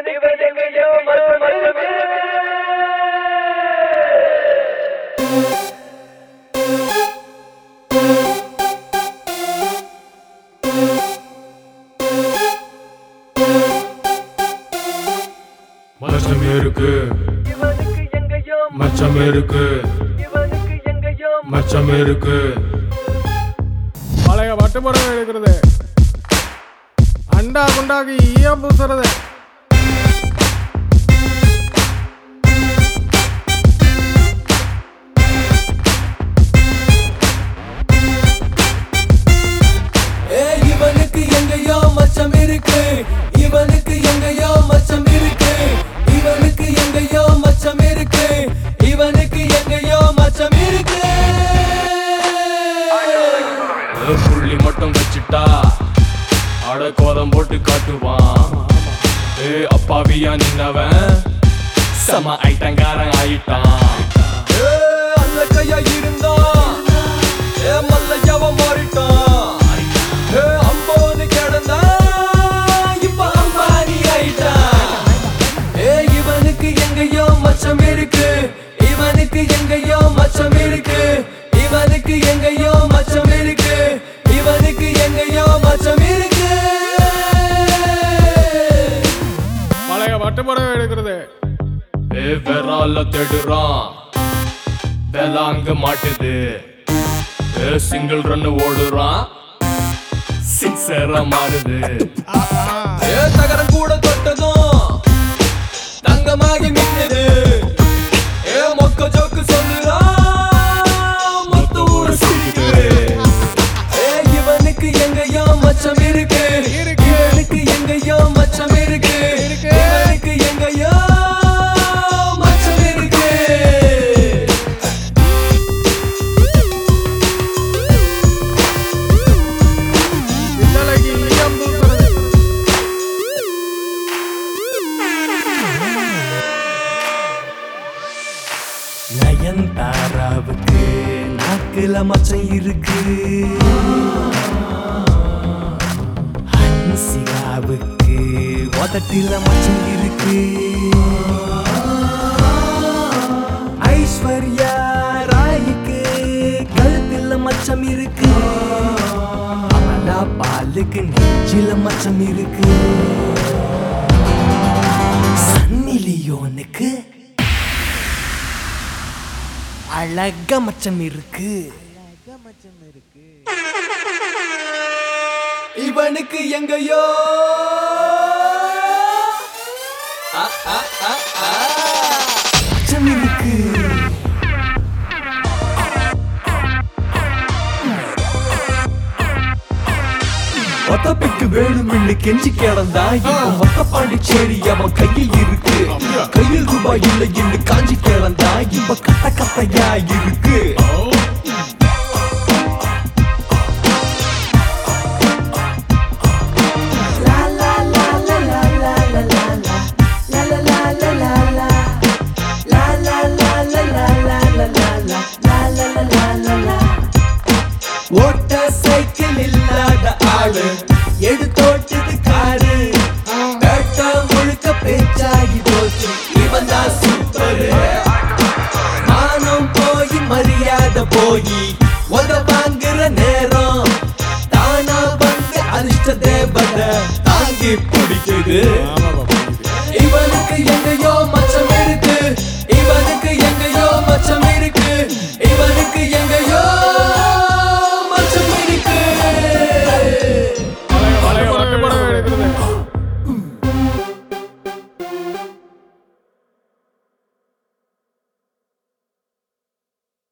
மச்சம் இருக்கு பழைய வட்டுமுறை எடுக்கிறது அண்டா குண்டாக்கி ஈயம் பூசுறது இவனுக்கு எங்கயோ மச்சம் இருக்கு இவனுக்கு எங்கயோ மச்சம் இருக்கு இவனுக்கு எங்கயோ மச்சம் இருக்கு இவனுக்கு எங்கயோ மச்சம் இருக்கு புள்ளி மட்டும் வச்சுட்டா அட கோலம் போட்டு காட்டுவான் அப்பாவியா நின்னவன் சம ஐட்டங்காரன் ஆயிட்டான் அல்ல கையா இருந்தான் மல்லையாவ மாறிட்டான் அம்போன்னு கிடந்தா இப்ப அம்பானி ஆயிட்டான் இவனுக்கு எங்கயோ மச்சம் இருக்கு இவனுக்கு எங்கயோ மச்சம் இருக்கு இவனுக்கு எங்கயோ மச்சம் இருக்கு இவனுக்கு எங்கயோ மச்சம் இருக்கு பழைய வட்டுமுறை எடுக்கிறது வெறால தேடுறான் வேலை அங்க மாட்டுது சிங்கிள் ரன் ஓடுறான் சிக்ஸரா மாறுது தகரம் கூட தொட்டதும் தங்கமாகி மின்னுது மொக்க ஜோக்கு சொல்லுறான் மொத்த ஊர் சிரிக்குது இவனுக்கு எங்கயோ மச்சம் இருக்கு இவனுக்கு எங்கயோ மச்சம் இருக்கு இவனுக்கு எங்கயோ மச்சம் இருக்கு பின்னலைக்கு ஈயம் பூசுறது நயன்தாராவுக்கு நாக்குல மச்சம் இருக்கு ஹன்சிகாவுக்கு உதட்டில மச்சம் இருக்கு ஐஸ்வர்யா ராய்க்கு கழுத்துல மச்சம் இருக்கு அமலா பாலுக்கு நெஞ்சில மச்சம் இருக்கு சன்னி லியோனுக்கு அழக மச்சம் இருக்கு இவனுக்கு எங்கயோ மச்சம் இருக்கு ஒத்தப்பிக்கு வேணும்னு கெஞ்சி கிடந்தா இப்ப மொத்த பாண்டிச்சேரி அவன் கையில் இருக்கு கையில் ரூபாய் இல்லை என்று காஞ்சி கிடந்தா இப்ப கட்ட கத்தையா இருக்கு